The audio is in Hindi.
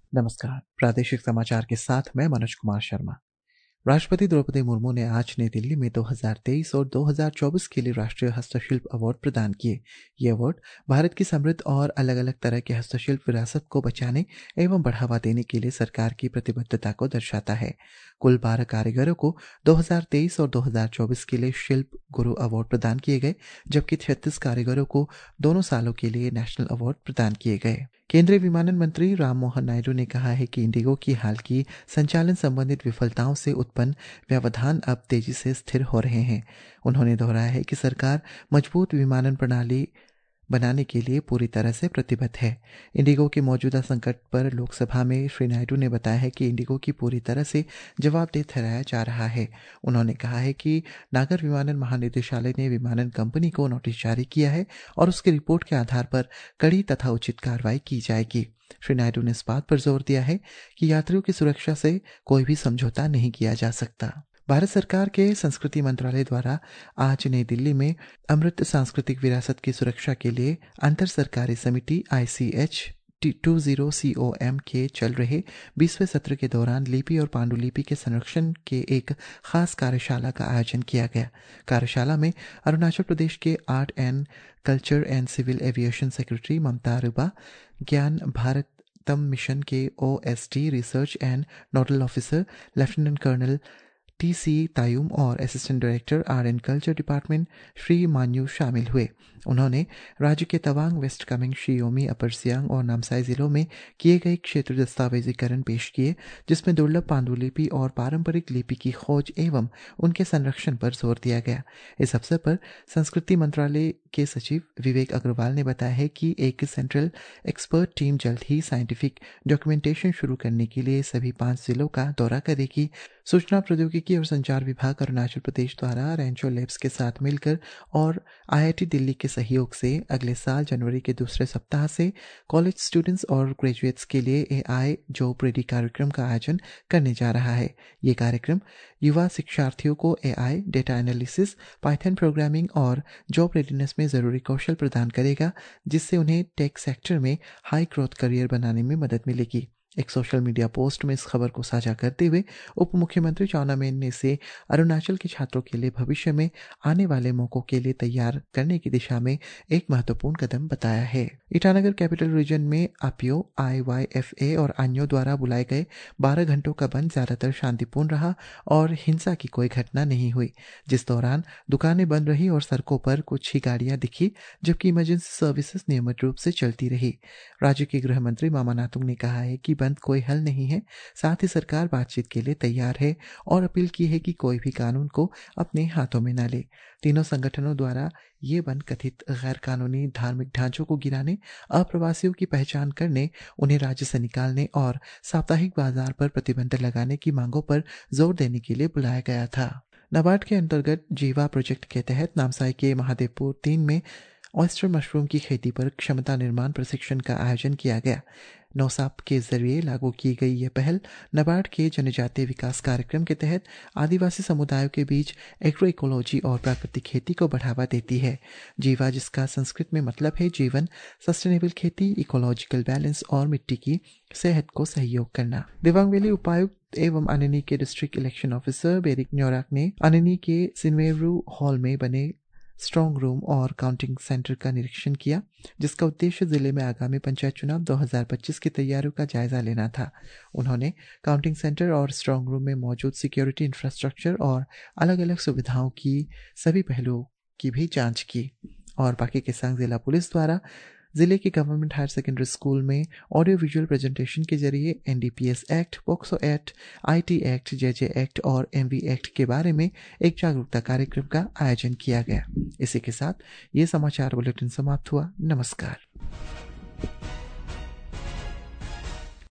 नमस्कार। प्रादेशिक समाचार के साथ मैं मनोज कुमार शर्मा। राष्ट्रपति द्रौपदी मुर्मू ने आज नई दिल्ली में 2023 और 2024 के लिए राष्ट्रीय हस्तशिल्प अवार्ड प्रदान किए। ये अवार्ड भारत की समृद्ध और अलग अलग तरह के हस्तशिल्प विरासत को बचाने एवं बढ़ावा देने के लिए सरकार की प्रतिबद्धता को दर्शाता है। कुल 12 कारीगरों को 2023 और 2024 के लिए शिल्प गुरु अवार्ड प्रदान किए गए, जबकि 36 कारीगरों को दोनों सालों के लिए नेशनल अवार्ड प्रदान किए गए। केंद्रीय विमानन मंत्री राममोहन नायडू ने कहा है कि इंडिगो की हाल की संचालन संबंधित विफलताओं से उत्पन्न व्यवधान अब तेजी से स्थिर हो रहे हैं। उन्होंने दोहराया है कि सरकार मजबूत विमानन प्रणाली बनाने के लिए पूरी तरह से प्रतिबद्ध है। इंडिगो के मौजूदा संकट पर लोकसभा में श्री नायडू ने बताया है कि इंडिगो की पूरी तरह से जवाबदेह ठहराया जा रहा है। उन्होंने कहा है कि नागर विमानन महानिदेशालय ने विमानन कंपनी को नोटिस जारी किया है और उसकी रिपोर्ट के आधार पर कड़ी तथा उचित कार्रवाई की जाएगी। श्री नायडू ने इस बात पर जोर दिया है कि यात्रियों की सुरक्षा से कोई भी समझौता नहीं किया जा सकता। भारत सरकार के संस्कृति मंत्रालय द्वारा आज नई दिल्ली में अमृत सांस्कृतिक विरासत की सुरक्षा के लिए अंतर सरकारी समिति ICH 20COM के चल रहे 20वें सत्र के दौरान लिपि और पांडुलिपि के संरक्षण के एक खास कार्यशाला का आयोजन किया गया। कार्यशाला में अरुणाचल प्रदेश के art and culture and civil aviation secretary Mamata अरुबा, ज्ञान भारतम मिशन के OSD research and nodal officer lieutenant colonel TC Tayum और assistant director art and culture department Shri Manyu शामिल हुए। उन्होंने राज्य के तवांग, वेस्ट कामेंग, शियोमी, अपर सियांग और नामसाई जिलों में किए गए क्षेत्र दस्तावेजीकरण पेश किए, जिसमें दुर्लभ पांडुलिपि और पारंपरिक लिपि की खोज एवं उनके संरक्षण पर जोर दिया गया। इस अवसर पर संस्कृति मंत्रालय के सचिव विवेक अग्रवाल ने बताया है कि एक सेंट्रल एक्सपर्ट टीम जल्द ही साइंटिफिक डॉक्यूमेंटेशन शुरू करने के लिए सभी 5 जिलों का दौरा करेगी। सूचना प्रौद्योगिकी और संचार विभाग अरुणाचल प्रदेश द्वारा रेंचो लैब्स के साथ मिलकर और IIT दिल्ली के सहयोग से अगले साल जनवरी के दूसरे सप्ताह से कॉलेज स्टूडेंट्स और ग्रेजुएट्स के लिए AI जॉब रेडी कार्यक्रम का आयोजन करने जा रहा है। ये कार्यक्रम युवा शिक्षार्थियों को AI, data analysis, Python programming और जॉब रेडीनेस में जरूरी कौशल प्रदान करेगा, जिससे उन्हें टेक सेक्टर में हाई ग्रोथ करियर बनाने में मदद मिलेगी। एक सोशल मीडिया पोस्ट में इस खबर को साझा करते हुए उप मुख्यमंत्री चाउना मेन ने इसे अरुणाचल के छात्रों के लिए भविष्य में आने वाले मौकों के लिए तैयार करने की दिशा में एक महत्वपूर्ण कदम बताया है। ईटानगर कैपिटल रीजन में APIO, IYFA और अन्यों द्वारा बुलाए गए 12 घंटों का बंद ज्यादातर शांतिपूर्ण रहा और हिंसा की कोई घटना नहीं हुई, जिस दौरान दुकानें बंद रही और सड़कों पर कुछ ही गाड़ियां दिखी, जबकि इमरजेंसी सर्विसेज नियमित रूप से चलती रही। राज्य के गृह मंत्री मामा नातुंग ने कहा है कि बंद कोई हल नहीं है, साथ ही सरकार बातचीत के लिए तैयार है और अपील की है कि कोई भी कानून को अपने हाथों में न ले। तीनों संगठनों द्वारा ये बंद कथित गैर कानूनी धार्मिक ढांचों को गिराने, अप्रवासियों की पहचान करने, उन्हें राज्य से निकालने और साप्ताहिक बाजार पर प्रतिबंध लगाने की मांगों पर जोर देने के लिए बुलाया गया था। नाबार्ड के अंतर्गत जीवा प्रोजेक्ट के तहत नामसाई के महादेवपुर 3 में ऑयस्टर मशरूम की खेती पर क्षमता निर्माण प्रशिक्षण का आयोजन किया गया। नौसाप के जरिए लागू की गई यह पहल नाबार्ड के जनजातीय विकास कार्यक्रम के तहत आदिवासी समुदायों के बीच एग्रो इकोलॉजी और प्राकृतिक खेती को बढ़ावा देती है। जीवा, जिसका संस्कृत में मतलब है जीवन, सस्टेनेबल खेती, इकोलॉजिकल बैलेंस और मिट्टी की सेहत को सहयोग करना। दिबांग वैली उपायुक्त एवं अनिनी के district election officer Berik Nyorak ने अनिनी के सिनवेरू हॉल में बने स्ट्रॉन्ग रूम और काउंटिंग सेंटर का निरीक्षण किया, जिसका उद्देश्य जिले में आगामी पंचायत चुनाव 2025 की तैयारियों का जायजा लेना था। उन्होंने काउंटिंग सेंटर और स्ट्रॉन्ग रूम में मौजूद सिक्योरिटी इंफ्रास्ट्रक्चर और अलग अलग सुविधाओं की सभी पहलुओं की भी जांच की और बाकी के संग जिला पुलिस द्वारा जिले के गवर्नमेंट हायर सेकेंडरी स्कूल में ऑडियो विजुअल प्रेजेंटेशन के जरिए NDPS act, POCSO act, IT act, JJ act और MV एक्ट के बारे में एक जागरूकता कार्यक्रम का आयोजन किया गया। इसी के साथ ये समाचार बुलेटिन समाप्त हुआ। नमस्कार।